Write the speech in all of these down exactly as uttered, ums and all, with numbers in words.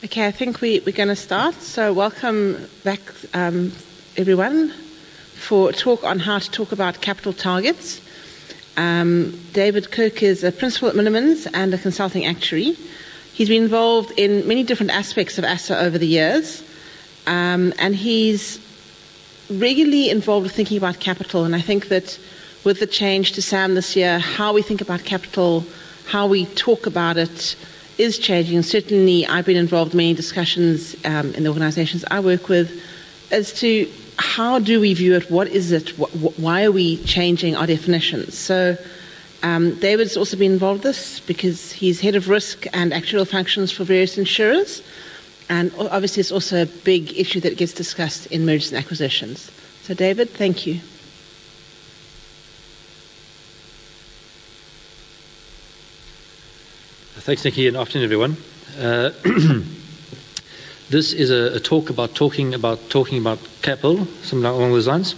Okay, I think we, we're going to start. So welcome back, um, everyone, for a talk on how to talk about capital targets. Um, David Kirk is a principal at Millemans and a consulting actuary. He's been involved in many different aspects of A S A over the years, um, and he's regularly involved with thinking about capital. And I think that with the change to SAM this year, how we think about capital, how we talk about it, is changing. Certainly, I've been involved in many discussions um, in the organisations I work with as to how do we view it, what is it, wh- wh- why are we changing our definitions. So um, David's also been involved in this because he's head of risk and actuarial functions for various insurers, and obviously it's also a big issue that gets discussed in mergers and acquisitions. So David, thank you. Thanks, Nikki, and afternoon, everyone. Uh, this is a, a talk about talking about talking about capital, something along those lines.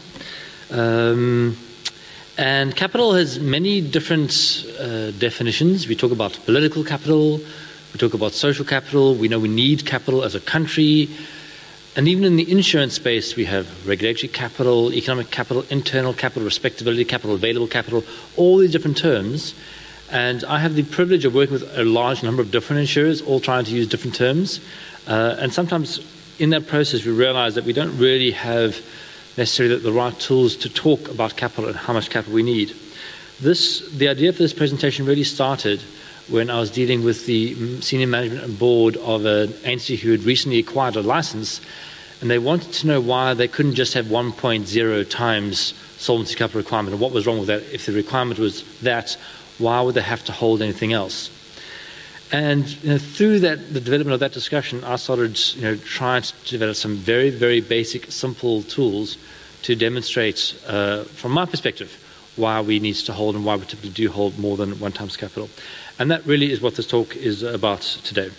Um, and capital has many different uh, definitions. We talk about political capital, we talk about social capital. We know we need capital as a country, and even in the insurance space, we have regulatory capital, economic capital, internal capital, respectability capital, available capital, all these different terms. And I have the privilege of working with a large number of different insurers, all trying to use different terms. Uh, and sometimes in that process, we realize that we don't really have necessarily the, the right tools to talk about capital and how much capital we need. This, the idea for this presentation really started when I was dealing with the senior management and board of an entity who had recently acquired a license, and they wanted to know why they couldn't just have one point zero times solvency capital requirement, and what was wrong with that. If the requirement was that, why would they have to hold anything else? And you know, through that, the development of that discussion, I started you know, trying to develop some very, very basic, simple tools to demonstrate, uh, from my perspective, why we need to hold and why we typically do hold more than one times capital. And that really is what this talk is about today.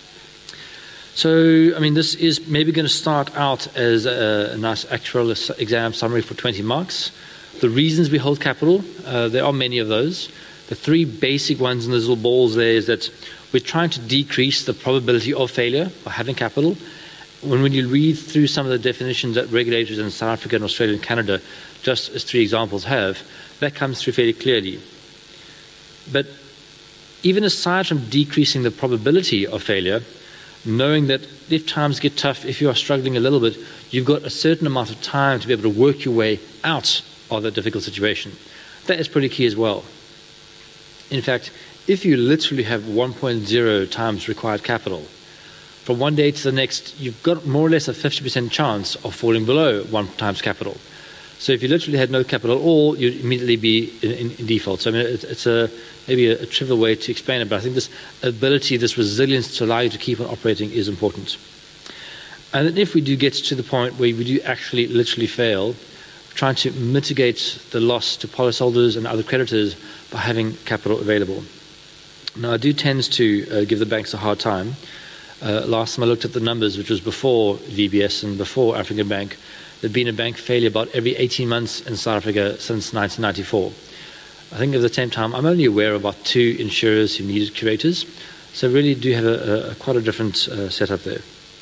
So, I mean, this is maybe going to start out as a, a nice actuarial exam summary for twenty marks. The reasons we hold capital, uh, there are many of those. The three basic ones in those little balls there is that we're trying to decrease the probability of failure by having capital. When, when you read through some of the definitions that regulators in South Africa and Australia and Canada, just as three examples have, that comes through fairly clearly. But even aside from decreasing the probability of failure, knowing that if times get tough, if you are struggling a little bit, you've got a certain amount of time to be able to work your way out of that difficult situation. That is pretty key as well. In fact, if you literally have one point zero times required capital, from one day to the next, you've got more or less a fifty percent chance of falling below one times capital. So if you literally had no capital at all, you'd immediately be in, in, in default. So I mean, it's, it's a, maybe a, a trivial way to explain it, but I think this ability, this resilience to allow you to keep on operating is important. And then if we do get to the point where we do actually literally fail, trying to mitigate the loss to policyholders and other creditors by having capital available. Now, I do tend to uh, give the banks a hard time. Uh, last time I looked at the numbers, which was before V B S and before African Bank, there'd been a bank failure about every eighteen months in South Africa since nineteen ninety-four. I think at the same time, I'm only aware of about two insurers who needed curators, so really do have a, a, quite a different uh, setup there.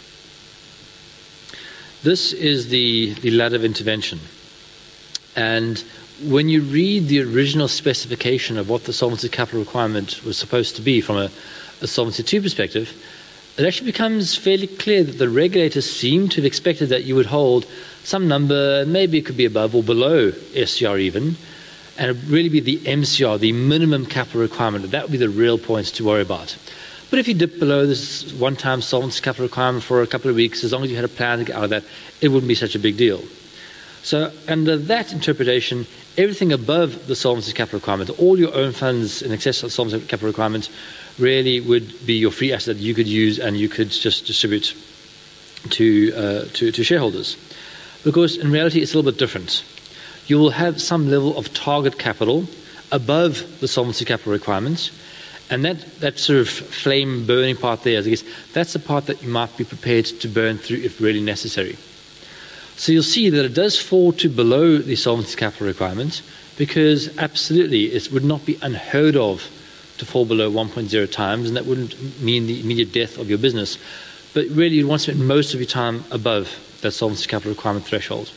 This is the, the ladder of intervention. And when you read the original specification of what the Solvency Capital requirement was supposed to be from a, a Solvency two perspective, it actually becomes fairly clear that the regulators seem to have expected that you would hold some number, maybe it could be above or below S C R even, and it would really be the M C R, the minimum capital requirement. That would be the real points to worry about. But if you dip below this one-time Solvency Capital requirement for a couple of weeks, as long as you had a plan to get out of that, it wouldn't be such a big deal. So under that interpretation, everything above the Solvency Capital requirement, all your own funds in excess of the Solvency Capital requirement, really would be your free asset that you could use and you could just distribute to, uh, to, to shareholders. Because in reality, it's a little bit different. You will have some level of target capital above the Solvency Capital requirements, and that, that sort of flame burning part there, I guess, that's the part that you might be prepared to burn through if really necessary. So you'll see that it does fall to below the Solvency Capital requirement because absolutely it would not be unheard of to fall below one point zero times, and that wouldn't mean the immediate death of your business. but really you want to spend most of your time above that solvency capital requirement threshold.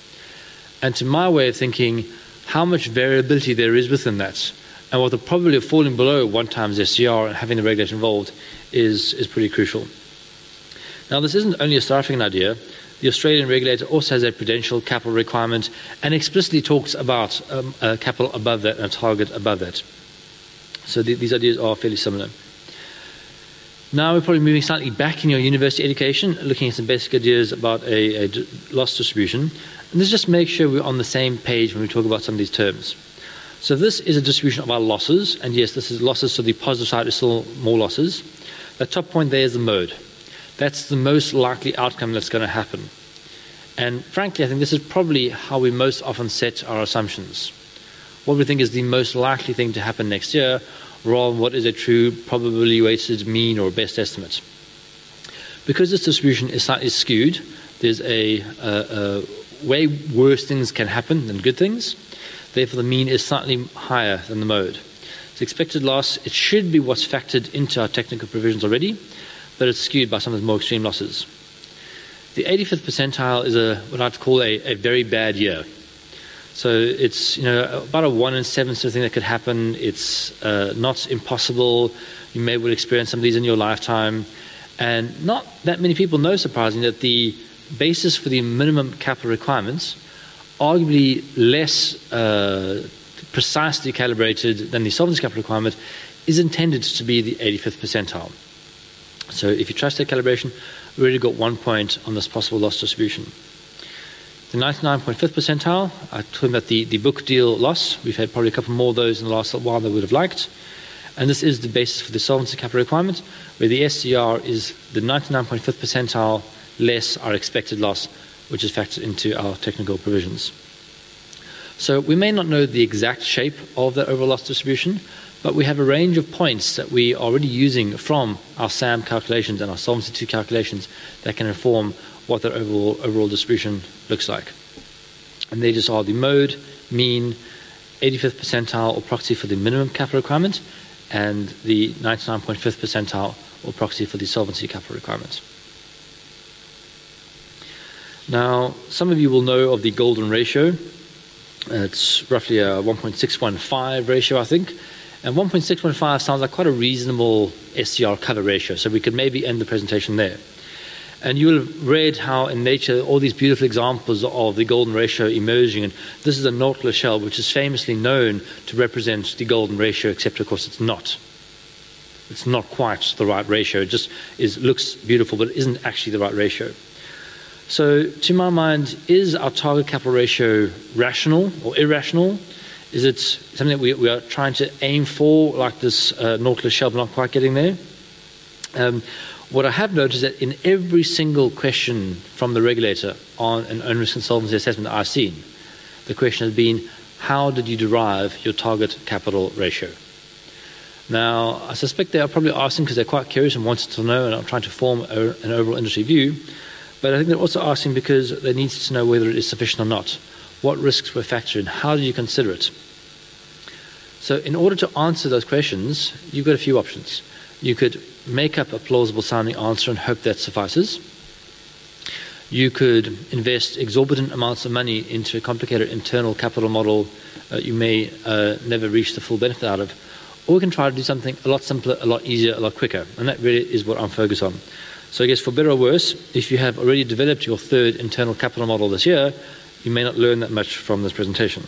And to my way of thinking, how much variability there is within that, and what the probability of falling below one times S C R and having the regulator involved is, is pretty crucial. Now, this isn't only a South African idea. The Australian regulator also has a prudential capital requirement and explicitly talks about um, a capital above that and a target above that. So th- these ideas are fairly similar. Now we're probably moving slightly back in your university education, looking at some basic ideas about a, a d- loss distribution. And this just makes sure we're on the same page when we talk about some of these terms. So this is a distribution of our losses, and yes, this is losses, so the positive side is still more losses. The top point there is the mode. That's the most likely outcome that's going to happen. And frankly, I think this is probably how we most often set our assumptions. What we think is the most likely thing to happen next year, rather than what is a true probability weighted mean or best estimate. Because this distribution is slightly skewed, there's a, a, a way worse things can happen than good things. Therefore, the mean is slightly higher than the mode. So expected loss, it should be what's factored into our technical provisions already, but it's skewed by some of the more extreme losses. The eighty-fifth percentile is a what I'd call a, a very bad year. So it's, you know, about a one in seven sort of thing that could happen. It's uh, not impossible. You may well experience some of these in your lifetime. And not that many people know, surprisingly, that the basis for the minimum capital requirements arguably less uh, precisely calibrated than the solvency capital requirement is intended to be the eighty-fifth percentile. So if you trust that calibration, we already got one point on this possible loss distribution. The ninety-nine point five percentile, I told about the, the book deal loss. We've had probably a couple more of those in the last little while than we would have liked. And this is the basis for the solvency capital requirement, where the S C R is the ninety-nine point five percentile less our expected loss, which is factored into our technical provisions. So we may not know the exact shape of the overall loss distribution, but we have a range of points that we are already using from our S A M calculations and our Solvency two calculations that can inform what that overall, overall distribution looks like. And they just are the mode, mean, eighty-fifth percentile or proxy for the minimum capital requirement, and the ninety-nine point five percentile or proxy for the solvency capital requirement. Now, some of you will know of the golden ratio. It's roughly a one point six one five ratio, I think. And one point six one five sounds like quite a reasonable S C R cover ratio, so we could maybe end the presentation there. And you will have read how in nature all these beautiful examples of the golden ratio emerging. And this is a nautilus shell, which is famously known to represent the golden ratio, except of course it's not. It's not quite the right ratio. It just is, looks beautiful, but it isn't actually the right ratio. So to my mind, is our target capital ratio rational or irrational? Is it something that we, we are trying to aim for, like this uh, nautilus shell, but not quite getting there? Um, what I have noticed is that in every single question from the regulator on an own risk and solvency assessment that I've seen, the question has been, how did you derive your target capital ratio? Now, I suspect they are probably asking because they're quite curious and wanted to know and are trying to form a, an overall industry view. But I think they're also asking because they need to know whether it is sufficient or not. What risks were factored in? How do you consider it? So in order to answer those questions, you've got a few options. You could make up a plausible sounding answer and hope that suffices. You could invest exorbitant amounts of money into a complicated internal capital model uh, you may uh, never reach the full benefit out of. Or we can try to do something a lot simpler, a lot easier, a lot quicker. And that really is what I'm focused on. So I guess for better or worse, if you have already developed your third internal capital model this year, you may not learn that much from this presentation.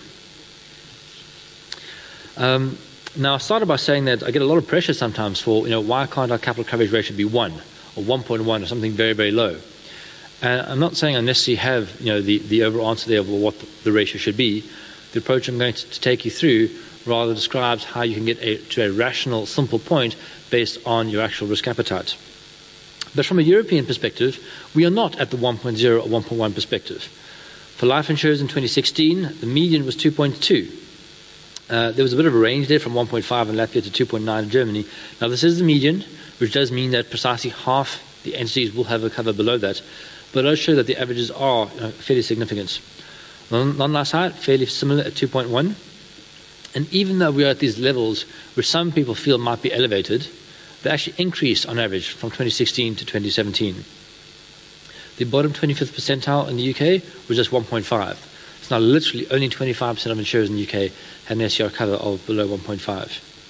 Um, now, I started by saying that I get a lot of pressure sometimes for, you know, why can't our capital coverage ratio be one or one point one or something very, very low? And I'm not saying I necessarily have, you know, the, the overall answer there of what the ratio should be. The approach I'm going to, to take you through rather describes how you can get a, to a rational, simple point based on your actual risk appetite. But from a European perspective, we are not at the one point zero or one point one perspective. For life insurers in twenty sixteen, the median was two point two. Uh, there was a bit of a range there from one point five in Latvia to two point nine in Germany. Now, this is the median, which does mean that precisely half the entities will have a cover below that. But it does show that the averages are you know, fairly significant. Non-life side, fairly similar at two point one. And even though we are at these levels, which some people feel might be elevated, they actually increased on average from twenty sixteen to twenty seventeen. The bottom twenty-fifth percentile in the U K was just one point five. So now literally only twenty-five percent of insurers in the U K had an S C R cover of below one point five.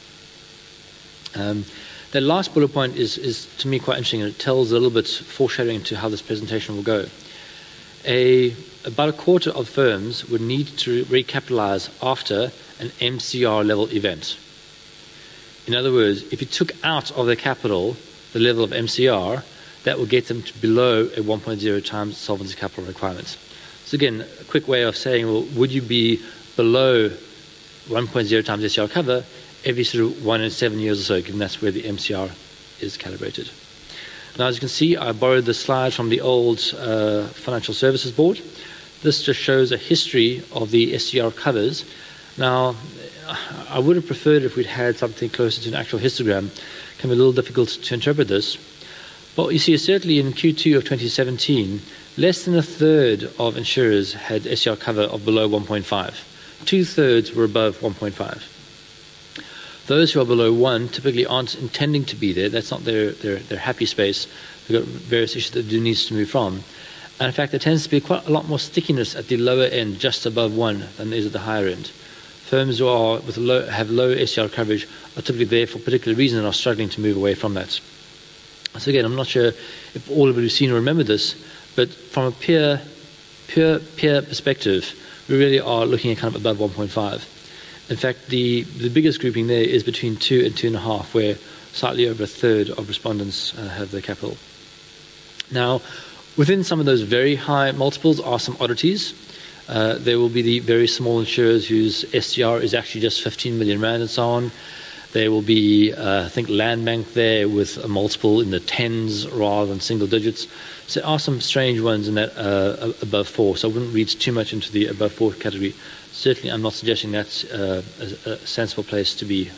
Um, the last bullet point is, is, to me, quite interesting, and it tells a little bit foreshadowing to how this presentation will go. A, about a quarter of firms would need to recapitalize after an M C R level event. In other words, if you took out of their capital the level of M C R, that will get them to below a one point zero times solvency capital requirement. So again, a quick way of saying, well, would you be below one point zero times S C R cover every sort of one in seven years or so, given that's where the M C R is calibrated. Now, as you can see, I borrowed the slide from the old uh, Financial Services Board. This just shows a history of the S C R covers. Now, I would have preferred if we'd had something closer to an actual histogram. It can be a little difficult to interpret this. But you see, certainly in Q two of twenty seventeen, less than a third of insurers had S C R cover of below one point five. Two-thirds were above one point five. Those who are below one typically aren't intending to be there. That's not their, their, their happy space. They've got various issues that do needs to move from. And in fact, there tends to be quite a lot more stickiness at the lower end, just above one, than there is at the higher end. Firms who are with low, have low S C R coverage are typically there for a particular reason and are struggling to move away from that. So again, I'm not sure if all of you have seen or remember this, but from a pure, pure, pure perspective, we really are looking at kind of above one point five. In fact, the, the biggest grouping there is between two and two and a half, where slightly over a third of respondents uh, have their capital. Now, within some of those very high multiples are some oddities. Uh, there will be the very small insurers whose S C R is actually just fifteen million rand and so on. There will be, uh, I think, Landbank there with a multiple in the tens rather than single digits. So there are some strange ones in that uh, above four. So I wouldn't read too much into the above four category. Certainly, I'm not suggesting that's uh, a, a sensible place to be.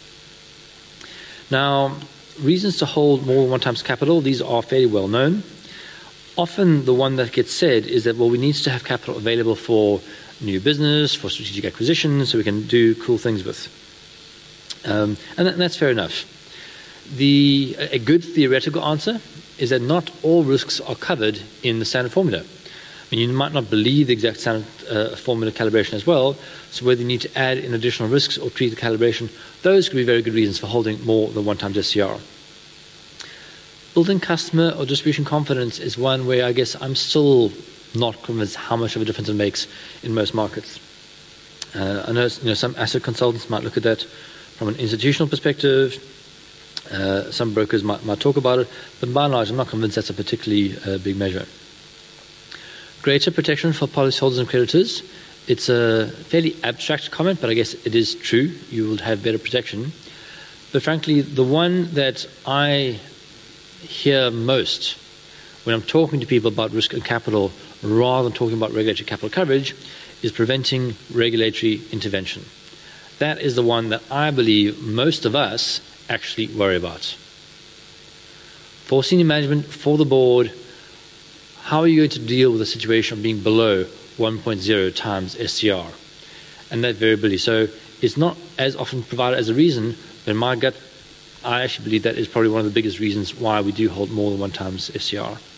Now, reasons to hold more than one times capital, these are fairly well known. Often the one that gets said is that, well, we need to have capital available for new business, for strategic acquisitions, so we can do cool things with. Um, and, that, and that's fair enough. The, a good theoretical answer is that not all risks are covered in the standard formula. I mean, you might not believe the exact standard uh, formula calibration as well, so whether you need to add in additional risks or treat the calibration, those could be very good reasons for holding more than one times S C R. Building customer or distribution confidence is one where I guess I'm still not convinced how much of a difference it makes in most markets. Uh, I know, you know some asset consultants might look at that from an institutional perspective. Uh, some brokers might, might talk about it, but by and large, I'm not convinced that's a particularly uh, big measure. Greater protection for policyholders and creditors. It's a fairly abstract comment, but I guess it is true. You will have better protection. But frankly, the one that I hear most when I'm talking to people about risk and capital rather than talking about regulatory capital coverage is preventing regulatory intervention. That is the one that I believe most of us actually worry about. For senior management, for the board, how are you going to deal with a situation of being below one point zero times S C R and that variability? So it's not as often provided as a reason, but in my gut, I actually believe that is probably one of the biggest reasons why we do hold more than one times S C R.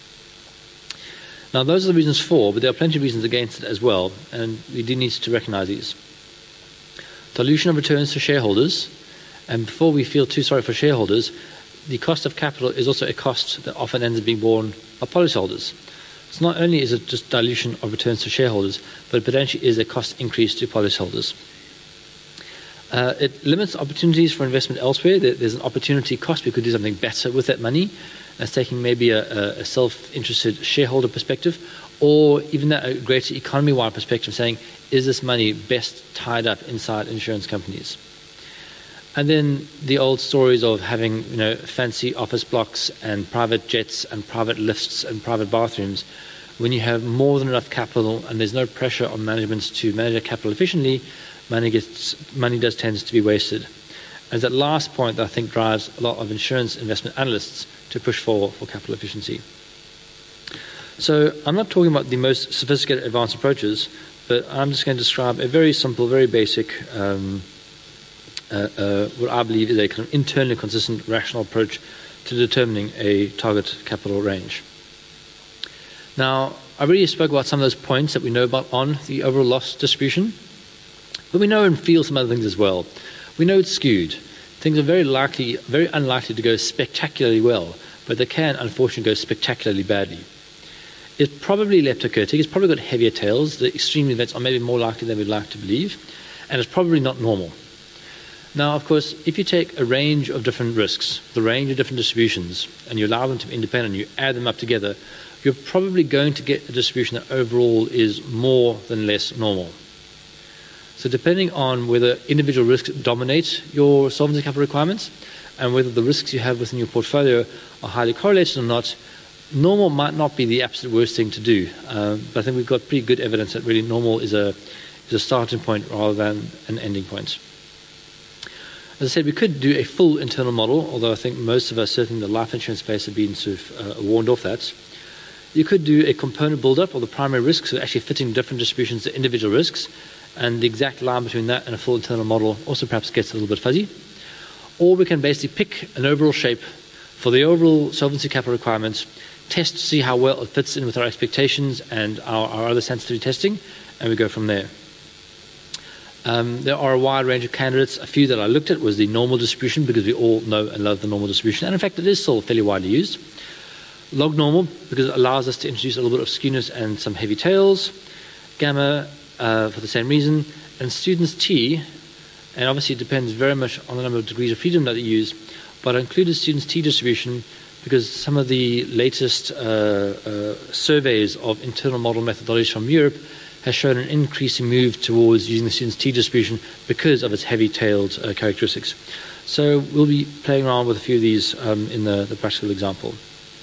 Now, those are the reasons for, but there are plenty of reasons against it as well, and we do need to recognize these. Dilution of returns to shareholders, and before we feel too sorry for shareholders, the cost of capital is also a cost that often ends up being borne by policyholders. So not only is it just dilution of returns to shareholders, but it potentially is a cost increase to policyholders. Uh, it limits opportunities for investment elsewhere. There, there's an opportunity cost. We could do something better with that money. That's taking maybe a, a self-interested shareholder perspective, or even that a greater economy-wide perspective, saying, is this money best tied up inside insurance companies? And then the old stories of having, you know, fancy office blocks and private jets and private lifts and private bathrooms. When you have more than enough capital and there's no pressure on management to manage that capital efficiently, money gets money does tends to be wasted. And that last point that I think drives a lot of insurance investment analysts to push for, for capital efficiency. So I'm not talking about the most sophisticated advanced approaches, but I'm just going to describe a very simple, very basic um, uh, uh, what I believe is a kind of internally consistent, rational approach to determining a target capital range. Now, I already spoke about some of those points that we know about on the overall loss distribution, but we know and feel some other things as well. We know it's skewed. Things are very likely, very unlikely to go spectacularly well, but they can unfortunately go spectacularly badly. It's probably leptokurtic, it's probably got heavier tails, the extreme events are maybe more likely than we'd like to believe, and it's probably not normal. Now, of course, if you take a range of different risks, the range of different distributions, and you allow them to be independent, you add them up together, you're probably going to get a distribution that overall is more than less normal. So depending on whether individual risks dominate your solvency capital requirements and whether the risks you have within your portfolio are highly correlated or not, normal might not be the absolute worst thing to do. Um, but I think we've got pretty good evidence that really normal is a, is a starting point rather than an ending point. As I said, we could do a full internal model, although I think most of us, certainly in the life insurance space, have been sort of uh, warned off that. You could do a component build-up of the primary risks, so actually fitting different distributions to individual risks, and the exact line between that and a full internal model also perhaps gets a little bit fuzzy. Or we can basically pick an overall shape for the overall solvency capital requirements, test to see how well it fits in with our expectations and our, our other sensitivity testing, and we go from there. Um, there are a wide range of candidates. A few that I looked at was the normal distribution, because we all know and love the normal distribution, and in fact it is still fairly widely used. Log normal, because it allows us to introduce a little bit of skewness and some heavy tails. Gamma, uh, for the same reason. And students T, and obviously it depends very much on the number of degrees of freedom that they use, but I included students T distribution because some of the latest uh, uh, surveys of internal model methodologies from Europe has shown an increasing move towards using the students T distribution because of its heavy-tailed uh, characteristics. So we'll be playing around with a few of these um, in the, the practical example.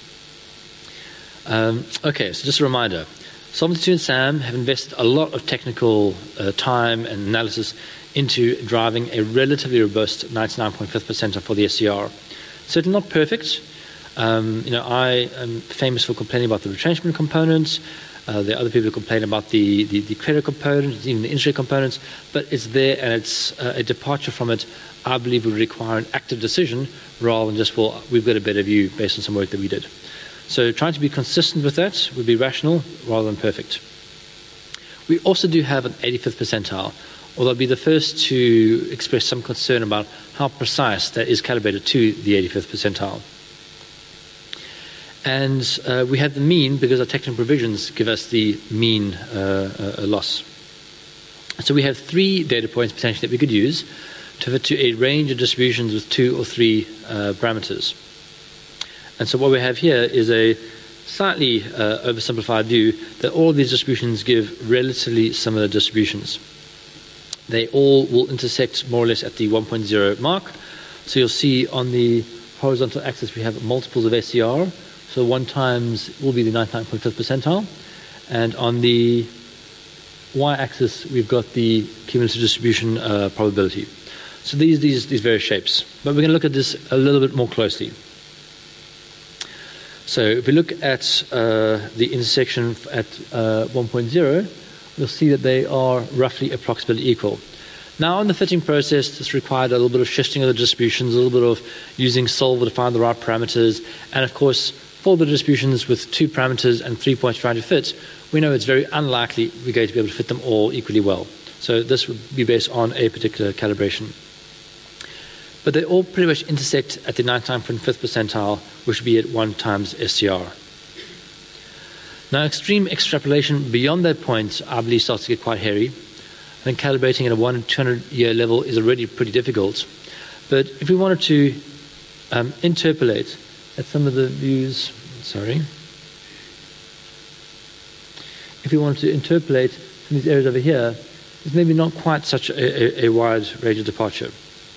Um, okay, so just a reminder. Solvency two and SAM have invested a lot of technical uh, time and analysis into driving a relatively robust ninety-nine point five percentile for the S C R. Certainly not perfect. Um, you know, I am famous for complaining about the retrenchment components. Uh, there are other people who complain about the, the, the credit components, even the interest rate components, but it's there, and it's uh, a departure from it, I believe, would require an active decision rather than just, well, we've got a better view based on some work that we did. So trying to be consistent with that would be rational rather than perfect. We also do have an eighty-fifth percentile, although I'll be the first to express some concern about how precise that is calibrated to the eighty-fifth percentile. And uh, we have the mean because our technical provisions give us the mean uh, uh, loss. So we have three data points potentially that we could use to fit to a range of distributions with two or three uh, parameters. And so what we have here is a slightly uh, oversimplified view that all of these distributions give relatively similar distributions. They all will intersect more or less at the one point zero mark. So you'll see on the horizontal axis we have multiples of S C R. So one times will be the ninety-nine point five percentile. And on the y-axis, we've got the cumulative distribution uh, probability. So these, these, these various shapes. But we're going to look at this a little bit more closely. So if we look at uh, the intersection at uh, one point zero, we'll see that they are roughly approximately equal. Now, in the fitting process, this required a little bit of shifting of the distributions, a little bit of using solver to find the right parameters, and of course, for the distributions with two parameters and three points trying to fit, we know it's very unlikely we're going to be able to fit them all equally well. So this would be based on a particular calibration. But they all pretty much intersect at the ninety-nine point five percentile, which would be at one times S C R. Now, extreme extrapolation beyond that point, I believe, starts to get quite hairy. I think calibrating at a one in two hundred year level is already pretty difficult. But if we wanted to um, interpolate at some of the views, sorry, if we wanted to interpolate from these areas over here, it's maybe not quite such a, a, a wide range of departure.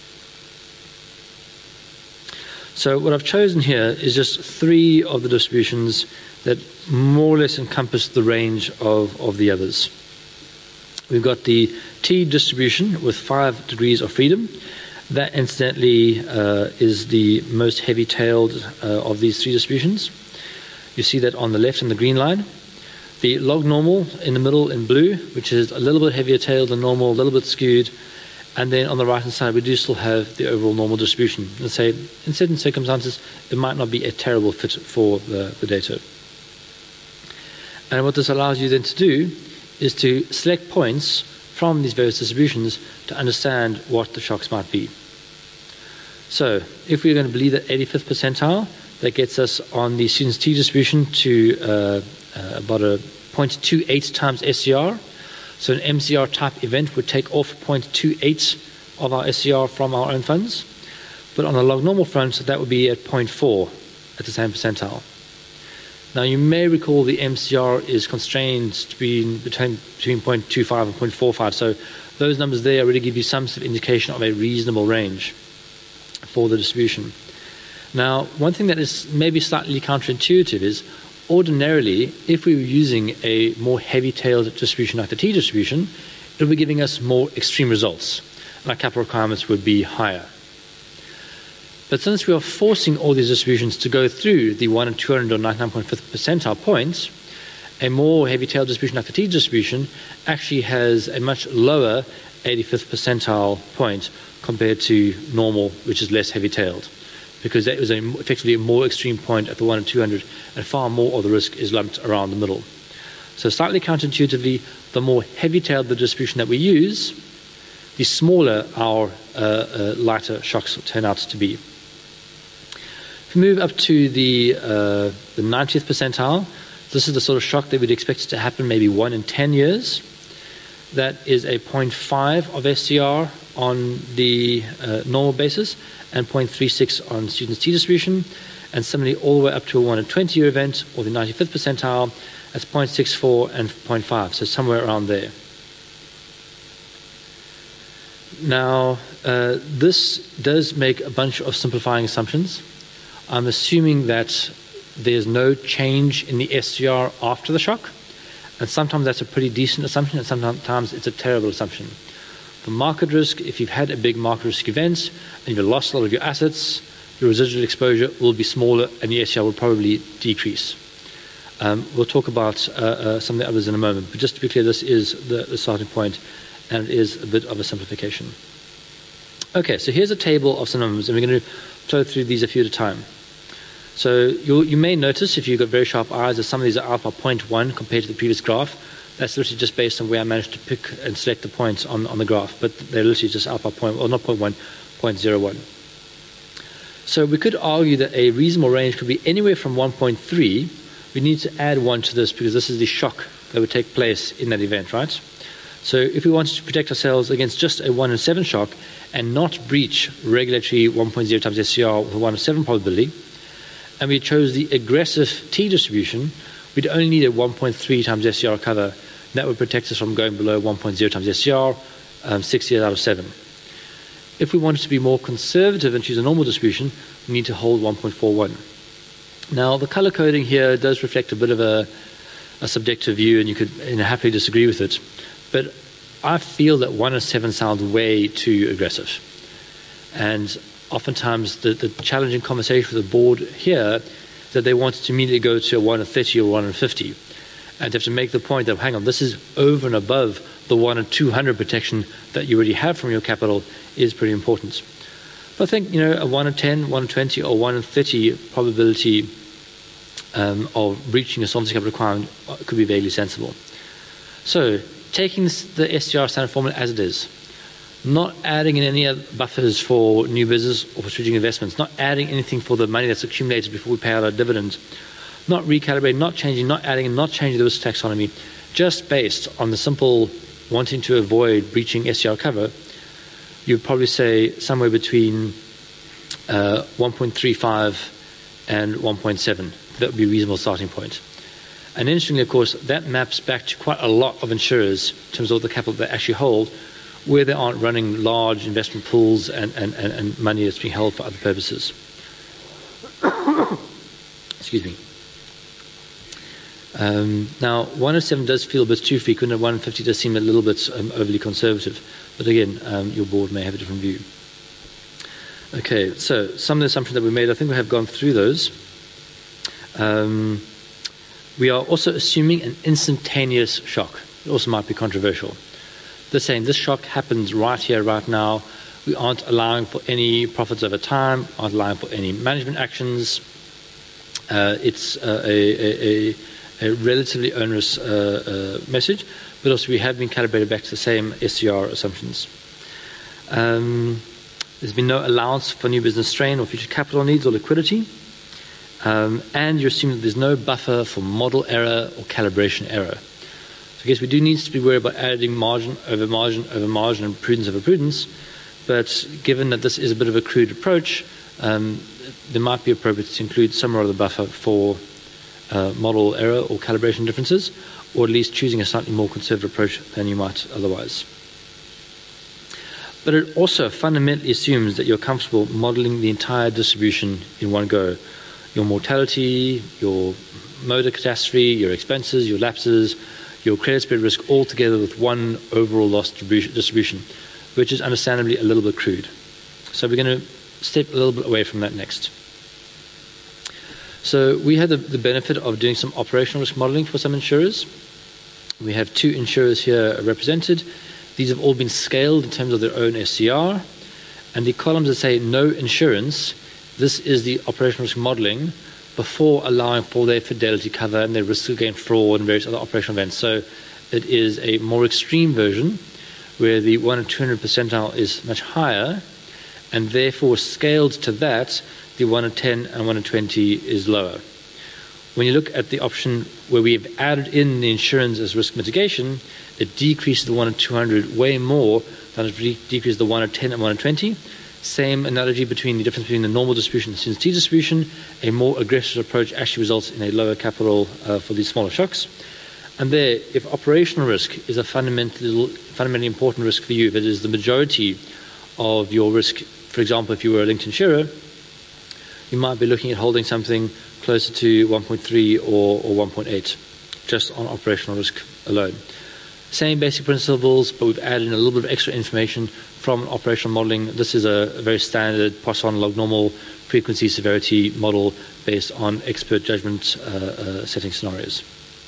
So what I've chosen here is just three of the distributions that more or less encompass the range of, of the others. We've got the T distribution with five degrees of freedom. That, incidentally, uh, is the most heavy-tailed uh, of these three distributions. You see that on the left in the green line. The log normal in the middle in blue, which is a little bit heavier tailed than normal, a little bit skewed. And then on the right-hand side, we do still have the overall normal distribution. Let's say in certain circumstances, it might not be a terrible fit for the, the data. And what this allows you then to do is to select points from these various distributions to understand what the shocks might be. So if we're going to believe that eighty-fifth percentile, that gets us on the student's T distribution to uh, uh, about a zero point two eight times S C R. So an M C R type event would take off zero point two eight of our S C R from our own funds. But on a log normal front, that would be at zero point four at the same percentile. Now you may recall the M C R is constrained to be between, between zero point two five and zero point four five. So those numbers there already give you some sort of indication of a reasonable range for the distribution. Now, one thing that is maybe slightly counterintuitive is ordinarily, if we were using a more heavy-tailed distribution like the T distribution, it would be giving us more extreme results, and our capital requirements would be higher. But since we are forcing all these distributions to go through the one and two hundred or ninety-nine point five percentile points, a more heavy-tailed distribution like the T distribution actually has a much lower eighty-fifth percentile point compared to normal, which is less heavy-tailed, because that is a, effectively a more extreme point at the one and two hundred, and far more of the risk is lumped around the middle. So slightly counterintuitively, the more heavy-tailed the distribution that we use, the smaller our uh, uh, lighter shocks turn out to be. If we move up to the, uh, the ninetieth percentile, this is the sort of shock that we'd expect to happen maybe one in ten years. That is a zero point five of S C R on the uh, normal basis and zero point three six on student's T distribution. And similarly, all the way up to a one in twenty year event, or the ninety-fifth percentile, that's zero point six four and zero point five, so somewhere around there. Now, uh, this does make a bunch of simplifying assumptions. I'm assuming that there's no change in the S C R after the shock, and sometimes that's a pretty decent assumption, and sometimes it's a terrible assumption. For market risk, if you've had a big market risk event and you've lost a lot of your assets, your residual exposure will be smaller and the S C R will probably decrease. Um, we'll talk about uh, uh, some of the others in a moment, but just to be clear, this is the, the starting point, and it is a bit of a simplification. Okay, so here's a table of some numbers, and we're going to flow through these a few at a time. So you'll, you may notice, if you've got very sharp eyes, that some of these are out by zero point one compared to the previous graph. That's literally just based on where I managed to pick and select the points on, on the graph, but they're literally just out by point, or not zero point one, zero point zero one. So we could argue that a reasonable range could be anywhere from one point three. We need to add one to this because this is the shock that would take place in that event, right? So if we wanted to protect ourselves against just a one in seven shock and not breach regulatory one point zero times S C R with a one in seven probability, and we chose the aggressive T distribution, we'd only need a one point three times S C R cover. That would protect us from going below one point zero times S C R, um, six years out of seven. If we wanted to be more conservative and choose a normal distribution, we need to hold one point four one. Now, the color coding here does reflect a bit of a, a subjective view, and you could you know, happily disagree with it. But I feel that one in seven sounds way too aggressive. And oftentimes the, the challenging conversation with the board here is that they want to immediately go to a one in thirty or one in fifty. And to have to make the point that, hang on, this is over and above the one in two hundred protection that you already have from your capital is pretty important. But I think, you know, a one in ten, one in twenty, or one in thirty probability um, of reaching a solvency capital requirement could be vaguely sensible. So, taking this, the S C R standard formula as it is, not adding in any other buffers for new business or for strategic investments, not adding anything for the money that's accumulated before we pay out our dividend, not recalibrating, not changing, not adding, and not changing the risk taxonomy, just based on the simple wanting to avoid breaching S C R cover, you'd probably say somewhere between uh, one point three five and one point seven. That would be a reasonable starting point. And interestingly, of course, that maps back to quite a lot of insurers in terms of the capital they actually hold, where they aren't running large investment pools and, and, and, and money that's being held for other purposes. Excuse me. Um, now, one in seven does feel a bit too frequent, and one in fifty does seem a little bit um, overly conservative. But again, um, your board may have a different view. Okay, so some of the assumptions that we made, I think we have gone through those. Um, we are also assuming an instantaneous shock. It also might be controversial. The They're saying this shock happens right here, right now. We aren't allowing for any profits over time, aren't allowing for any management actions. Uh, it's uh, a, a, a relatively onerous uh, uh, message, but also we have been calibrated back to the same S C R assumptions. Um, there's been no allowance for new business strain or future capital needs or liquidity. Um, and you're assuming that there's no buffer for model error or calibration error. So I guess we do need to be worried about adding margin over margin over margin and prudence over prudence. But given that this is a bit of a crude approach, um, there might be appropriate to include some or other buffer for uh, model error or calibration differences, or at least choosing a slightly more conservative approach than you might otherwise. But it also fundamentally assumes that you're comfortable modeling the entire distribution in one go. Your mortality, your motor catastrophe, your expenses, your lapses, your credit spread risk all together with one overall loss distribution, which is understandably a little bit crude. So we're going to step a little bit away from that next. So we had the, the benefit of doing some operational risk modeling for some insurers. We have two insurers here represented. These have all been scaled in terms of their own S C R. And the columns that say no insurance, this is the operational risk modeling before allowing for their fidelity cover and their risk against fraud and various other operational events. So it is a more extreme version where the one in two hundred percentile is much higher, and therefore scaled to that, the one in ten and one in twenty is lower. When you look at the option where we've added in the insurance as risk mitigation, it decreases the one in two hundred way more than it decreases the one in ten and one in twenty. Same analogy between the difference between the normal distribution and sensitivity distribution. A more aggressive approach actually results in a lower capital uh, for these smaller shocks. And there, if operational risk is a fundamental, fundamentally important risk for you, if it is the majority of your risk, for example, if you were a linked insurer, you might be looking at holding something closer to one point three or, or one point eight, just on operational risk alone. Same basic principles, but we've added in a little bit of extra information from operational modeling. This is a, a very standard Poisson log normal frequency severity model based on expert judgment uh, uh, setting scenarios.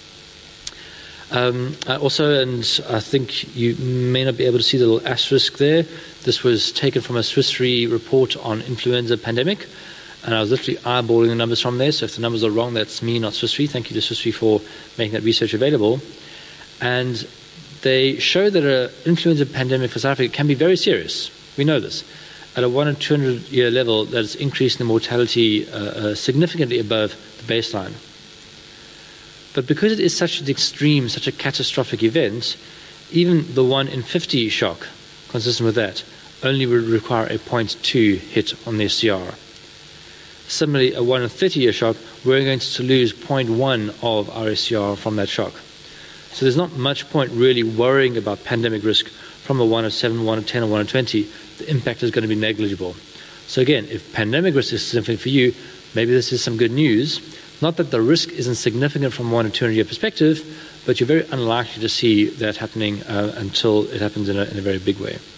Um, also, and I think you may not be able to see the little asterisk there, this was taken from a Swiss Re report on influenza pandemic, and I was literally eyeballing the numbers from there, so if the numbers are wrong, that's me, not Swiss Re. Thank you to Swiss Re for making that research available. And they show that an influenza pandemic for South Africa can be very serious. We know this. At a one in two hundred year level, that is increasing the mortality uh, uh, significantly above the baseline. But because it is such an extreme, such a catastrophic event, even the one in fifty shock, consistent with that, only would require a zero point two hit on the S C R. Similarly, a one in thirty year shock, we're going to lose zero point one of our S C R from that shock. So there's not much point really worrying about pandemic risk from a one in seven, one in ten, or one in twenty. The impact is going to be negligible. So again, if pandemic risk is significant for you, maybe this is some good news. Not that the risk isn't significant from a one in two hundred year perspective, but you're very unlikely to see that happening uh, until it happens in a, in a very big way.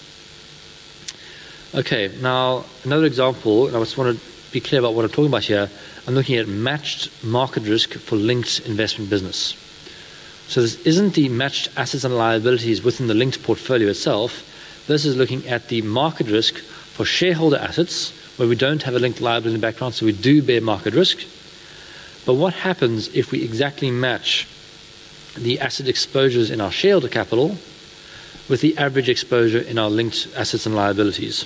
Okay, now another example, and I just want to be clear about what I'm talking about here. I'm looking at matched market risk for linked investment business. So this isn't the matched assets and liabilities within the linked portfolio itself. This is looking at the market risk for shareholder assets, where we don't have a linked liability in the background, so we do bear market risk. But what happens if we exactly match the asset exposures in our shareholder capital with the average exposure in our linked assets and liabilities?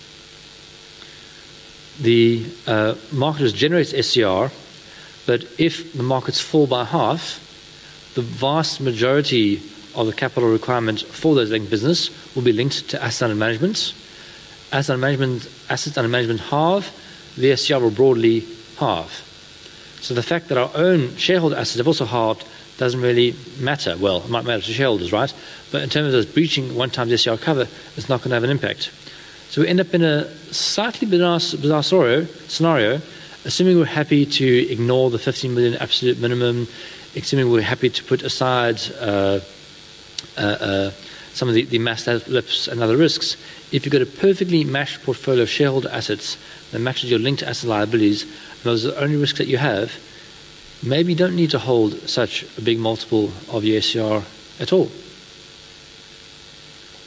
The uh, market risk generates S C R, but if the markets fall by half, the vast majority of the capital requirement for those linked business will be linked to assets under management. Assets under management, assets under management halve, the S C R will broadly halve. So the fact that our own shareholder assets have also halved doesn't really matter. Well, it might matter to shareholders, right? But in terms of breaching one times S C R cover, it's not going to have an impact. So we end up in a slightly bizarre, bizarre scenario, assuming we're happy to ignore the fifteen million absolute minimum, assuming we're happy to put aside uh, uh, uh, some of the, the mass lips and other risks. If you've got a perfectly matched portfolio of shareholder assets that matches your linked asset liabilities, and those are the only risks that you have, maybe you don't need to hold such a big multiple of your S C R at all.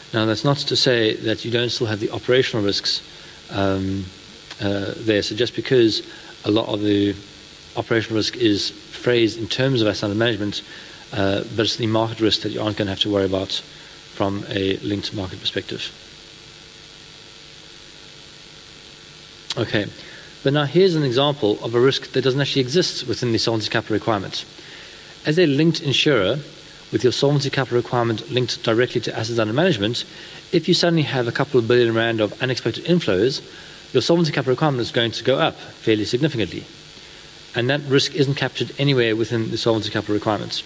Now, that's not to say that you don't still have the operational risks um, uh, there. So just because a lot of the operational risk is phrased in terms of asset under management, uh, but it's the market risk that you aren't going to have to worry about from a linked market perspective. Okay, but now here's an example of a risk that doesn't actually exist within the solvency capital requirement. As a linked insurer, with your solvency capital requirement linked directly to assets under management, if you suddenly have a couple of billion rand of unexpected inflows, your solvency capital requirement is going to go up fairly significantly. And that risk isn't captured anywhere within the solvency capital requirements.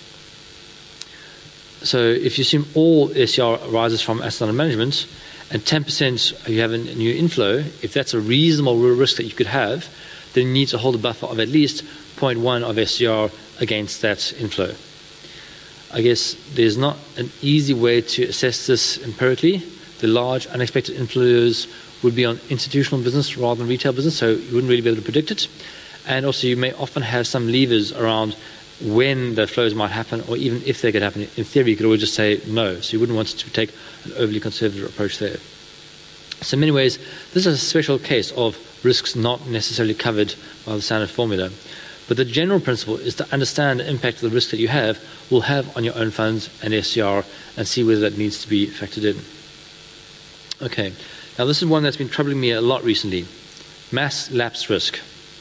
So if you assume all S C R arises from assets under management, and ten percent you have a new inflow, if that's a reasonable risk that you could have, then you need to hold a buffer of at least zero point one of S C R against that inflow. I guess there's not an easy way to assess this empirically. The large unexpected inflows would be on institutional business rather than retail business, so you wouldn't really be able to predict it. And also you may often have some levers around when the flows might happen, or even if they could happen. In theory, you could always just say no, so you wouldn't want to take an overly conservative approach there. So in many ways, this is a special case of risks not necessarily covered by the standard formula. But the general principle is to understand the impact of the risk that you have will have on your own funds and S C R, and see whether that needs to be factored in. Okay, now this is one that's been troubling me a lot recently. Mass lapse risk.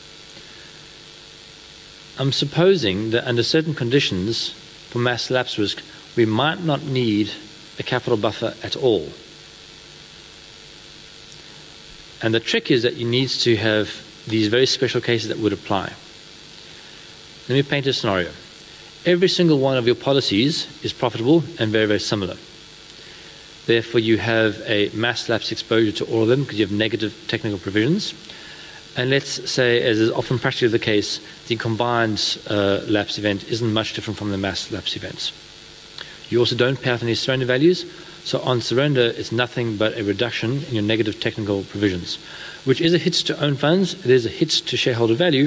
I'm supposing that under certain conditions for mass lapse risk, we might not need a capital buffer at all. And the trick is that you need to have these very special cases that would apply. Let me paint a scenario. Every single one of your policies is profitable and very, very similar. Therefore, you have a mass lapse exposure to all of them because you have negative technical provisions. And let's say, as is often practically the case, the combined uh, lapse event isn't much different from the mass lapse events. You also don't pay out any surrender values, so on surrender it's nothing but a reduction in your negative technical provisions, which is a hit to own funds, it is a hit to shareholder value,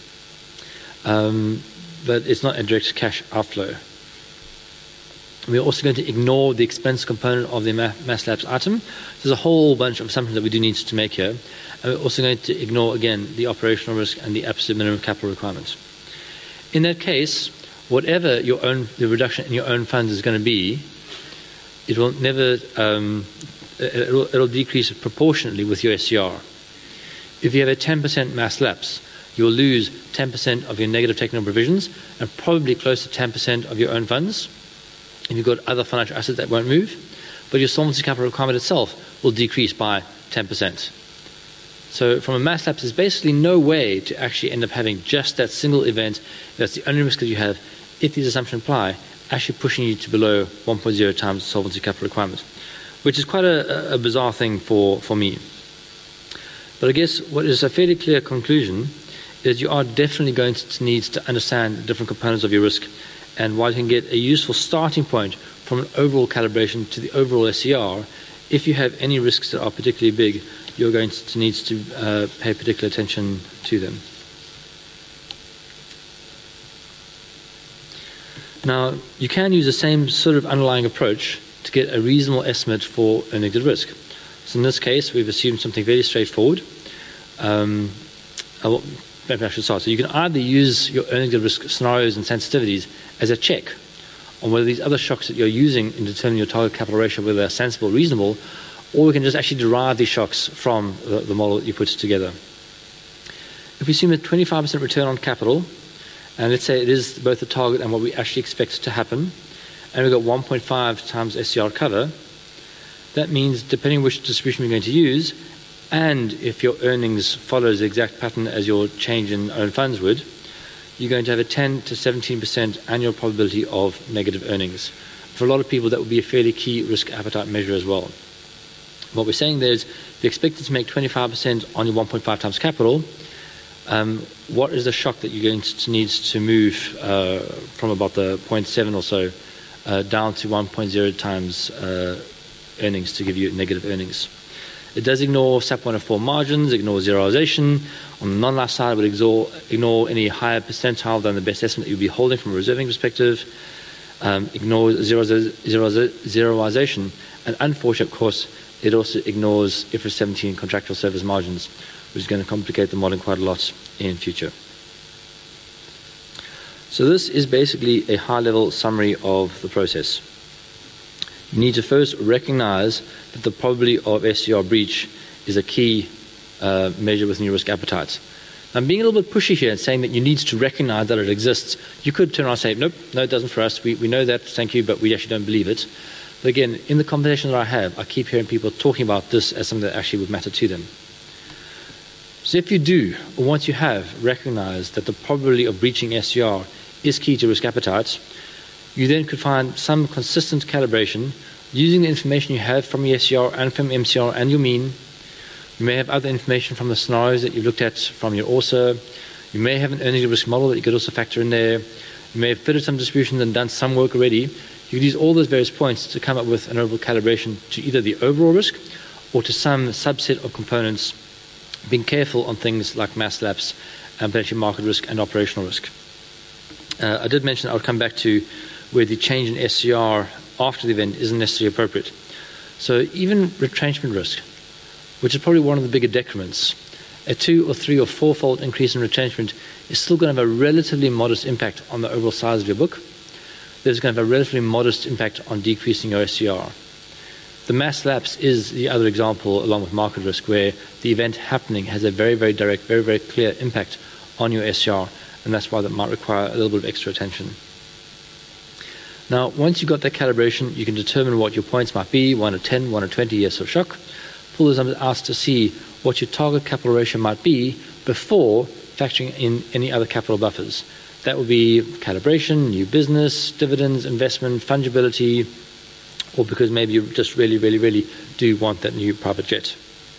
um, but it's not a direct cash outflow. We're also going to ignore the expense component of the mass lapse item. There's a whole bunch of assumptions that we do need to make here. And we're also going to ignore, again, the operational risk and the absolute minimum capital requirements. In that case, whatever your own, the reduction in your own funds is going to be, it will never, um, it will, it'll decrease proportionately with your S C R. If you have a ten percent mass lapse, you'll lose ten percent of your negative technical provisions and probably close to ten percent of your own funds. If you've got other financial assets that won't move, but your solvency capital requirement itself will decrease by ten percent. So from a mass lapse, there's basically no way to actually end up having just that single event. That's the only risk that you have, if these assumptions apply, actually pushing you to below one point zero times the solvency capital requirement, which is quite a, a bizarre thing for, for me. But I guess what is a fairly clear conclusion is you are definitely going to need to understand the different components of your risk. And while you can get a useful starting point from an overall calibration to the overall S C R, if you have any risks that are particularly big, you're going to need to uh, pay particular attention to them. Now, you can use the same sort of underlying approach to get a reasonable estimate for a negative risk. So in this case, we've assumed something very straightforward. Um, I'll, maybe I should start. So you can either use your earnings at risk scenarios and sensitivities as a check on whether these other shocks that you're using in determining your target capital ratio, whether they're sensible or reasonable, or we can just actually derive these shocks from the, the model that you put together. If we assume a twenty-five percent return on capital, and let's say it is both the target and what we actually expect to happen, and we've got one point five times S C R cover, that means depending on which distribution we're going to use, and if your earnings follows the exact pattern as your change in own funds would, you're going to have a ten to seventeen percent annual probability of negative earnings. For a lot of people, that would be a fairly key risk appetite measure as well. What we're saying there is, if you're expected to make twenty-five percent on your one point five times capital, um, what is the shock that you're going to need to move uh, from about the zero point seven or so uh, down to one point zero times uh, earnings to give you negative earnings? It does ignore S A P one oh four margins, ignore zeroization. On the non-life side, it would ignore, ignore any higher percentile than the best estimate that you'd be holding from a reserving perspective. um, ignores zero, zero, zero, zeroization, and unfortunately, of course, it also ignores I F R S seventeen contractual service margins, which is going to complicate the modeling quite a lot in future. So this is basically a high-level summary of the process. You need to first recognize that the probability of S C R breach is a key uh, measure within your risk appetite. I'm being a little bit pushy here and saying that you need to recognize that it exists. You could turn around and say, nope, no, it doesn't for us. We, we know that, thank you, but we actually don't believe it. But again, in the conversations that I have, I keep hearing people talking about this as something that actually would matter to them. So if you do, or once you have recognized that the probability of breaching S C R is key to risk appetite, you then could find some consistent calibration using the information you have from your S C R and from M C R and your mean. You may have other information from the scenarios that you've looked at from your O R S A. You may have an earnings risk model that you could also factor in there. You may have fitted some distributions and done some work already. You could use all those various points to come up with an overall calibration to either the overall risk or to some subset of components, being careful on things like mass lapse and potentially market risk and operational risk. Uh, I did mention I would come back to where the change in S C R after the event isn't necessarily appropriate. So even retrenchment risk, which is probably one of the bigger decrements, a two or three or four-fold increase in retrenchment is still going to have a relatively modest impact on the overall size of your book. There's going to have a relatively modest impact on decreasing your S C R. The mass lapse is the other example, along with market risk, where the event happening has a very, very direct, very, very clear impact on your S C R, and that's why that might require a little bit of extra attention. Now, once you've got that calibration, you can determine what your points might be, one to ten, one to twenty years of shock. Pull those numbers out to see what your target capital ratio might be before factoring in any other capital buffers. That would be calibration, new business, dividends, investment, fungibility, or because maybe you just really, really, really do want that new private jet.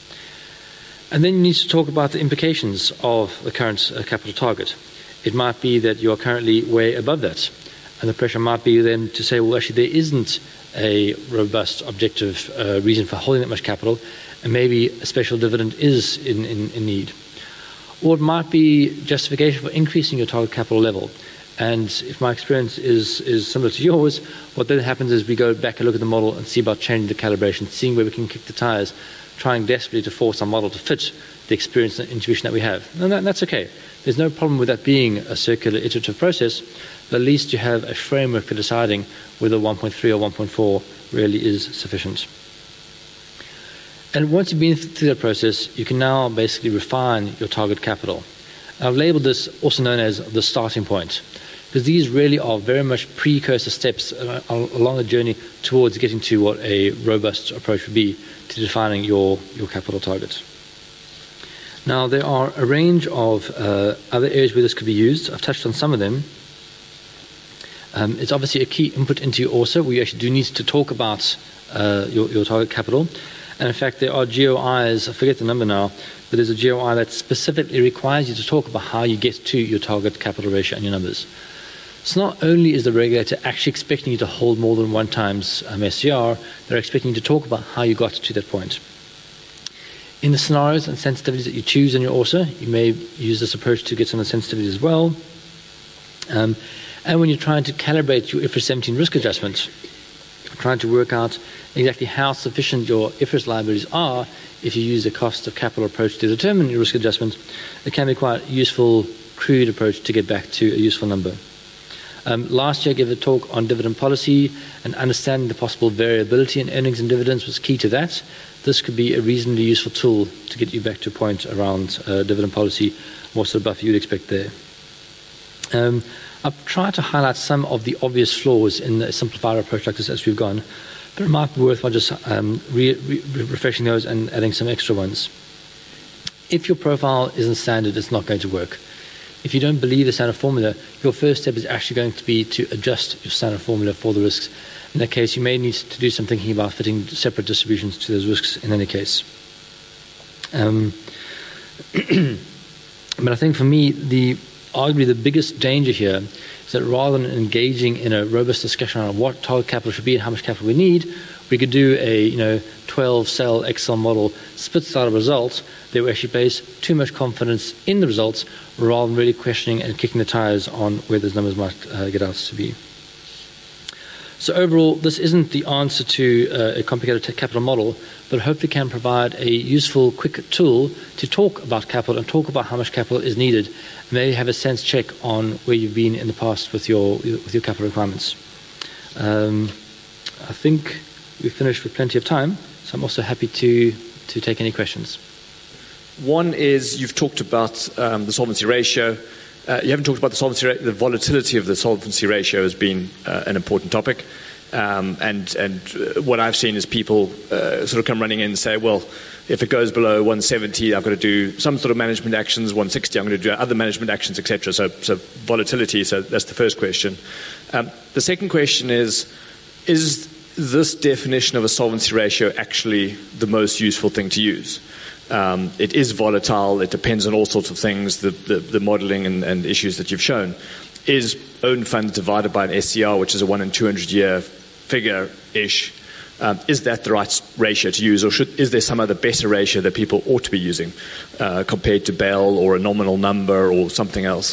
And then you need to talk about the implications of the current uh, capital target. It might be that you are currently way above that. And the pressure might be then to say, well, actually, there isn't a robust, objective uh, reason for holding that much capital, and maybe a special dividend is in, in, in need. Or it might be justification for increasing your target capital level. And if my experience is, is similar to yours, what then happens is we go back and look at the model and see about changing the calibration, seeing where we can kick the tires, trying desperately to force our model to fit the experience and intuition that we have. And that, that's okay. There's no problem with that being a circular iterative process, but at least you have a framework for deciding whether one point three or one point four really is sufficient. And once you've been through that process, you can now basically refine your target capital. I've labeled this also known as the starting point, because these really are very much precursor steps along the journey towards getting to what a robust approach would be to defining your, your capital target. Now, there are a range of uh, other areas where this could be used. I've touched on some of them. Um, it's obviously a key input into your O R S A, where you actually do need to talk about uh, your, your target capital. And in fact, there are G O Is, I forget the number now, but there's a G O I that specifically requires you to talk about how you get to your target capital ratio and your numbers. So not only is the regulator actually expecting you to hold more than one times um, S C R, they're expecting you to talk about how you got to that point. In the scenarios and sensitivities that you choose in your O R S A, you may use this approach to get some of the sensitivities as well. Um, and when you're trying to calibrate your I F R S seventeen risk adjustment, trying to work out exactly how sufficient your I F R S liabilities are if you use a cost of capital approach to determine your risk adjustment, it can be quite a useful, crude approach to get back to a useful number. Um, last year I gave a talk on dividend policy, and understanding the possible variability in earnings and dividends was key to that. This could be a reasonably useful tool to get you back to a point around uh, dividend policy, what sort of buffer you'd expect there. Um, I've tried to highlight some of the obvious flaws in a simplified approach like this as we've gone, but it might be worthwhile just um, re re refreshing those and adding some extra ones. If your profile isn't standard, it's not going to work. If you don't believe the standard formula, your first step is actually going to be to adjust your standard formula for the risks. In that case, you may need to do some thinking about fitting separate distributions to those risks in any case. Um, but I think for me, the arguably the biggest danger here is that rather than engaging in a robust discussion on what target capital should be and how much capital we need, we could do a you know twelve cell Excel model, spits out a result that we actually place too much confidence in the results rather than really questioning and kicking the tires on where those numbers might uh, get out to be. So overall, this isn't the answer to uh, a complicated capital model, but hopefully can provide a useful, quick tool to talk about capital and talk about how much capital is needed, and maybe have a sense check on where you've been in the past with your with your capital requirements. Um, I think we've finished with plenty of time, so I'm also happy to to take any questions. One is, you've talked about um, the solvency ratio. Uh, you haven't talked about the solvency ra- the volatility of the solvency ratio has been uh, an important topic. Um, and and uh, what I've seen is people uh, sort of come running in and say, well, if it goes below one seventy, I've got to do some sort of management actions. one sixty, I'm going to do other management actions, et cetera. So, so volatility, so that's the first question. Um, the second question is, is this definition of a solvency ratio actually the most useful thing to use? Um, it is volatile. It depends on all sorts of things, the, the, the modeling and, and issues that you've shown. Is own funds divided by an S C R, which is a one in two hundred year figure-ish, um, is that the right ratio to use, or should, is there some other better ratio that people ought to be using uh, compared to Bell or a nominal number or something else?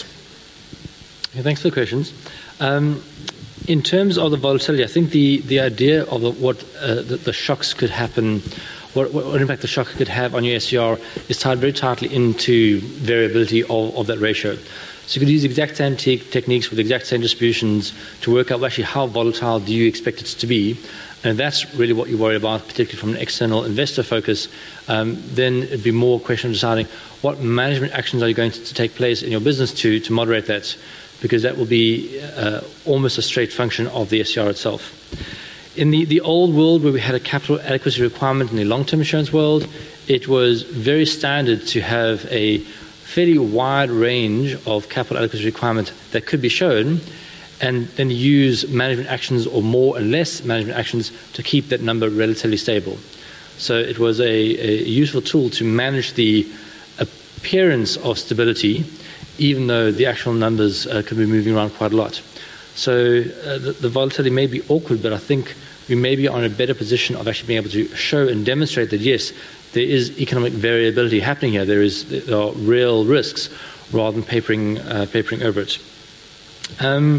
Yeah, thanks for the questions. Um, in terms of the volatility, I think the, the idea of the, what uh, the, the shocks could happen, what, what impact the shock could have on your S C R is tied very tightly into variability of, of that ratio. So you could use the exact same te- techniques with the exact same distributions to work out actually how volatile do you expect it to be. And that's really what you worry about, particularly from an external investor focus. Um, then it'd be more a question of deciding what management actions are you going to, to take place in your business to, to moderate that, because that will be uh, almost a straight function of the S C R itself. In the, the old world where we had a capital adequacy requirement in the long-term insurance world, it was very standard to have a fairly wide range of capital adequacy requirement that could be shown, and then use management actions or more and less management actions to keep that number relatively stable. So it was a, a useful tool to manage the appearance of stability, even though the actual numbers uh, could be moving around quite a lot. So uh, the, the volatility may be awkward, but I think we may be on a better position of actually being able to show and demonstrate that, yes, there is economic variability happening here. There is there are real risks, rather than papering uh, papering over it. Um,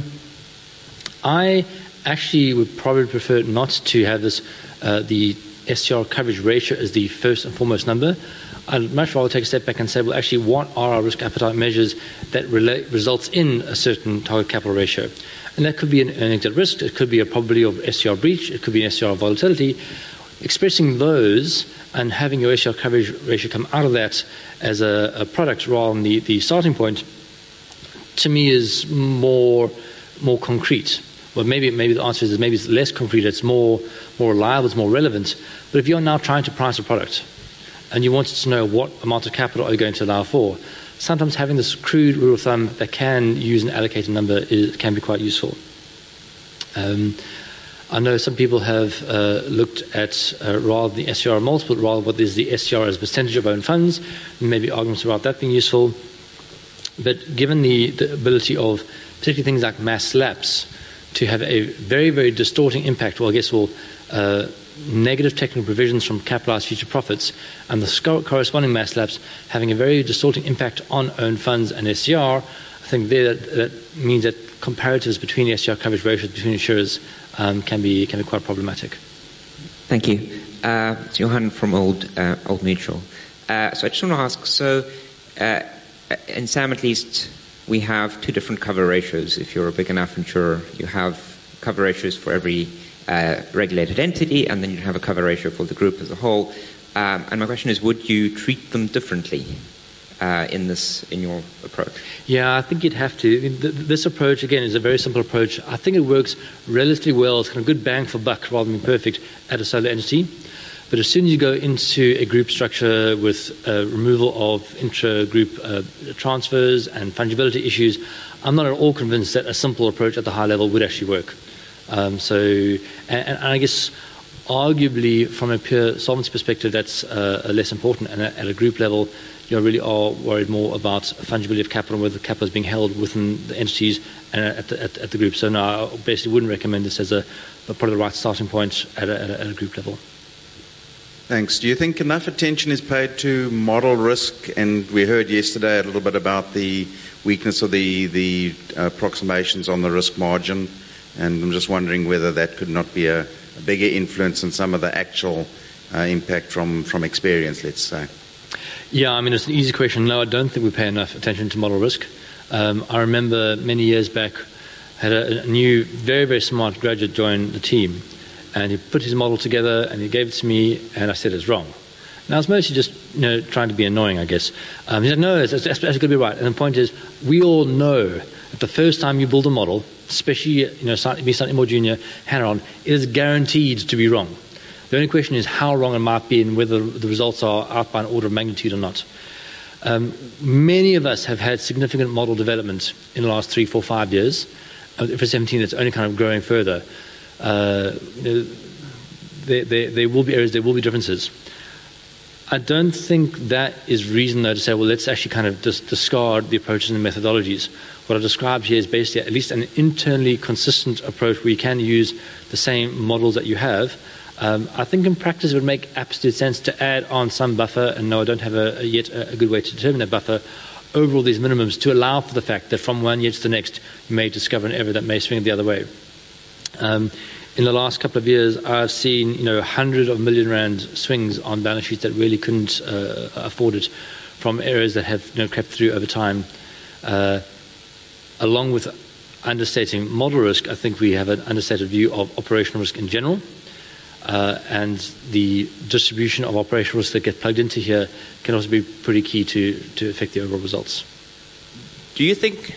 I actually would probably prefer not to have this uh, the S C R coverage ratio as the first and foremost number. I'd much rather take a step back and say, well, actually, what are our risk appetite measures that relate, results in a certain target capital ratio? And that could be an earnings at risk. It could be a probability of S C R breach. It could be an S C R volatility. Expressing those and having your S C R coverage ratio come out of that as a, a product rather than the, the starting point, to me is more more concrete. Well, maybe maybe the answer is maybe it's less concrete. It's more more reliable. It's more relevant. But if you're now trying to price a product and you wanted to know what amount of capital are you going to allow for, sometimes having this crude rule of thumb that can use an allocated number is, can be quite useful. Um, I know some people have uh, looked at uh, rather the S C R multiple, rather what is the S C R as a percentage of own funds, and maybe arguments about that being useful. But given the, the ability of particularly things like mass lapse to have a very, very distorting impact, well, I guess, well, uh, negative technical provisions from capitalized future profits and the sco- corresponding mass lapse having a very distorting impact on own funds and S C R, I think there that, that means that comparatives between the S C R coverage ratios between insurers um, can be can be quite problematic. Thank you. Uh, it's Johan from Old uh, Old Mutual. Uh, so I just want to ask, so uh, in SAM at least, we have two different cover ratios. If you're a big enough insurer, you have cover ratios for every uh, regulated entity, and then you have a cover ratio for the group as a whole. Um, and my question is, would you treat them differently uh, in this in your approach? Yeah, I think you'd have to. I mean, th- this approach, again, is a very simple approach. I think it works relatively well. It's kind of good bang for buck rather than perfect at a solo entity. But as soon as you go into a group structure with uh, removal of intra-group uh, transfers and fungibility issues, I'm not at all convinced that a simple approach at the high level would actually work. Um, so, and, and I guess arguably from a pure solvency perspective, that's uh, less important. And at, at a group level, you really are worried more about fungibility of capital, whether the capital is being held within the entities and at the, at, at the group. So no, I basically wouldn't recommend this as a, a part of the right starting point at a, at a, at a group level. Thanks. Do you think enough attention is paid to model risk? And we heard yesterday a little bit about the weakness of the, the uh, approximations on the risk margin And I'm just wondering whether that could not be a, a bigger influence on some of the actual uh, impact from, from experience, let's say. Yeah, I mean, it's an easy question. No, I don't think we pay enough attention to model risk. Um, I remember many years back, had a, a new, very, very smart graduate join the team, and he put his model together and he gave it to me, and I said it's wrong. Now, it's mostly just, you know, trying to be annoying, I guess. Um, he said, no, it's, it's, it's going to be right. And the point is, we all know that the first time you build a model, especially, you know, slightly, be slightly more junior, hand-on, it is guaranteed to be wrong. The only question is how wrong it might be and whether the results are out by an order of magnitude or not. Um, many of us have had significant model development in the last three, four, five years. Uh, for seventeen, it's only kind of growing further. Uh, you know, there, there, there will be areas, there will be differences. I don't think that is reason, though, to say, well, let's actually kind of dis- discard the approaches and the methodologies. What I described here is basically at least an internally consistent approach where you can use the same models that you have. Um, I think in practice it would make absolute sense to add on some buffer, and no, I don't have a, a yet a, a good way to determine that buffer, over all these minimums to allow for the fact that from one year to the next you may discover an error that may swing the other way. Um, in the last couple of years, I've seen, you know, hundreds of million rand swings on balance sheets that really couldn't uh, afford it, from errors that have, you know, crept through over time. Uh, along with understating model risk, I think we have an understated view of operational risk in general. Uh, and the distribution of operational risks that get plugged into here can also be pretty key to, to affect the overall results. Do you think,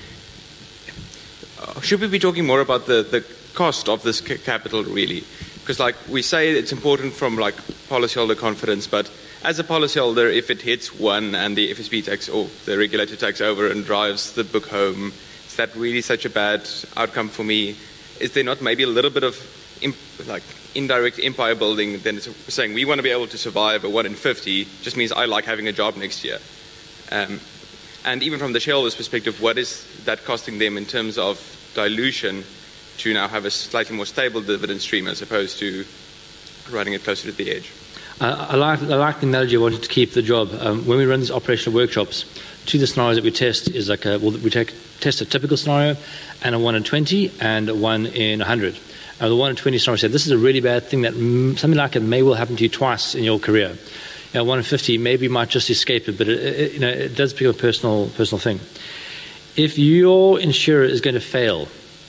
uh, should we be talking more about the, the cost of this c- capital really? Because like we say it's important from like policyholder confidence, but as a policyholder, if it hits one and the F S B takes, or the regulator takes over and drives the book home, is that really such a bad outcome for me? Is there not maybe a little bit of imp- like indirect empire building? Then it's saying we want to be able to survive a one in fifty just means I like having a job next year. Um, and even from the shareholders' perspective, what is that costing them in terms of dilution to now have a slightly more stable dividend stream as opposed to running it closer to the edge? Uh, I, like, I like the analogy I wanted to keep the job. Um, when we run these operational workshops, two of the scenarios that we test is like a, well, we take, test a typical scenario and a one in twenty and a one in one hundred. Uh, the one in twenty scenario said this is a really bad thing that m- something like it may well happen to you twice in your career. You know, one in fifty maybe might just escape it, but it, it, you know, it does become a personal, personal thing. If your insurer is going to fail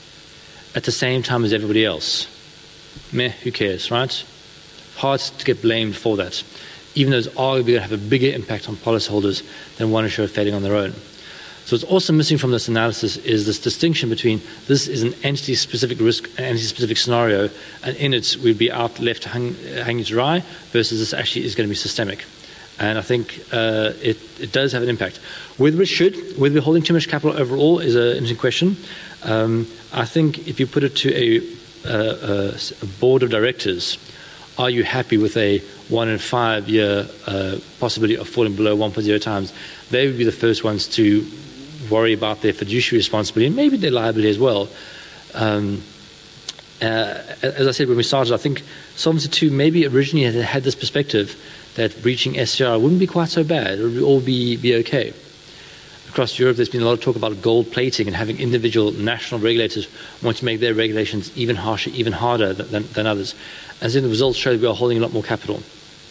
at the same time as everybody else, meh, who cares, right? Hard to get blamed for that, even though it's arguably going to have a bigger impact on policyholders than one insurer failing on their own. So what's also missing from this analysis is this distinction between this is an entity-specific risk, an entity-specific scenario, and in it we'd be out left hang, hanging to dry, versus this actually is going to be systemic. And I think uh, it, it does have an impact. Whether it should, whether we're holding too much capital overall is an interesting question. Um, I think if you put it to a, uh, a board of directors, are you happy with a one in five year uh, possibility of falling below one point zero times? They would be the first ones to worry about their fiduciary responsibility and maybe their liability as well. Um, uh, as I said when we started, I think Solvency two maybe originally had, had this perspective that breaching S C R wouldn't be quite so bad. It would all be, be okay. Across Europe, there's been a lot of talk about gold plating and having individual national regulators want to make their regulations even harsher, even harder than, than, than others. As in the results show, we are holding a lot more capital.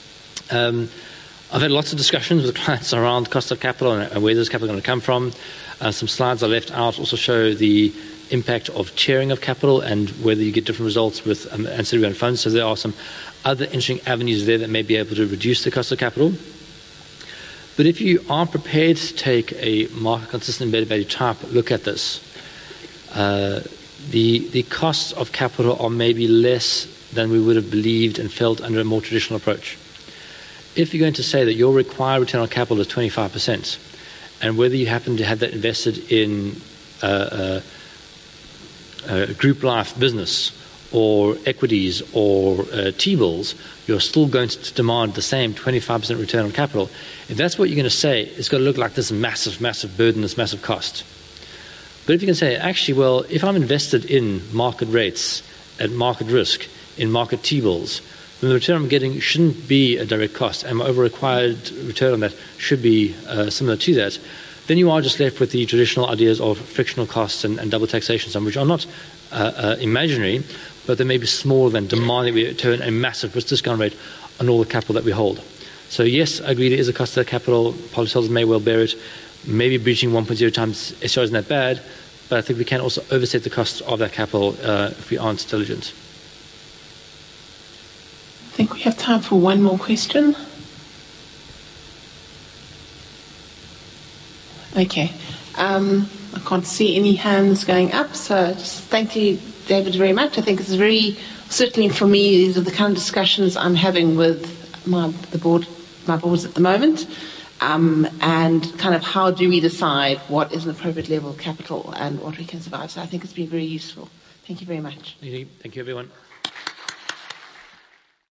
Um, I've had lots of discussions with clients around cost of capital and, and where this capital is going to come from. Uh, some slides I left out also show the impact of tiering of capital and whether you get different results with um, ancillary owned funds. So there are some other interesting avenues there that may be able to reduce the cost of capital. But if you are prepared to take a market-consistent embedded value type look at this, uh, the the costs of capital are maybe less than we would have believed and felt under a more traditional approach. If you're going to say that your required return on capital is twenty-five percent, and whether you happen to have that invested in uh, a, a group life business or equities or uh, T-bills, you're still going to demand the same twenty-five percent return on capital. If that's what you're going to say, it's going to look like this massive, massive burden, this massive cost. But if you can say, actually, well, if I'm invested in market rates at market risk, in market T-bills, then the return I'm getting shouldn't be a direct cost, and my over-required return on that should be uh, similar to that. then you are just left with the traditional ideas of frictional costs and, and double taxation, some which are not uh, uh, imaginary, but they may be smaller than demanding we return a massive risk discount rate on all the capital that we hold. So yes, I agree there is a cost to the capital. Policyholders may well bear it. Maybe breaching one point zero times S C R isn't that bad, but I think we can also overset the cost of that capital uh, if we aren't diligent. I think we have time for one more question. Okay. Um, I can't see any hands going up, so just thank you, David, very much. I think it's very, certainly for me, these are the kind of discussions I'm having with my, the board, my boards at the moment, um, and kind of how do we decide what is an appropriate level of capital and what we can survive. So I think it's been very useful. Thank you very much. Thank you, everyone.